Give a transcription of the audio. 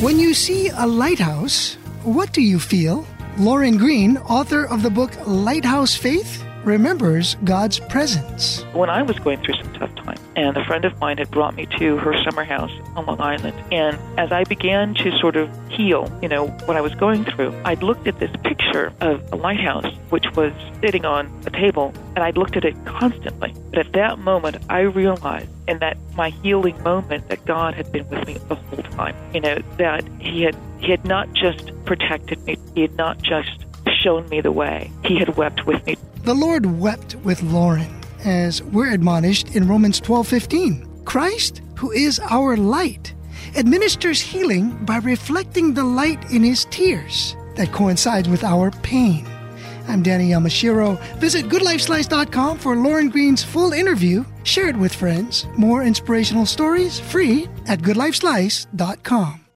When you see a lighthouse, what do you feel? Lauren Green, author of the book Lighthouse Faith, remembers God's presence. When I was going through some tough times, and a friend of mine had brought me to her summer house on Long Island, and as I began to sort of heal, what I was going through, I'd looked at this picture of a lighthouse, which was sitting on a table, and I'd looked at it constantly. But at that moment, I realized, in that my healing moment, that God had been with me the whole time. That He had not just protected me, He had not just shown me the way, He had wept with me. The Lord wept with Lauren, as we're admonished in Romans 12:15. Christ, who is our light, administers healing by reflecting the light in His tears that coincides with our pain. I'm Danny Yamashiro. Visit GoodLifeSlice.com for Lauren Green's full interview. Share it with friends. More inspirational stories free at GoodLifeSlice.com.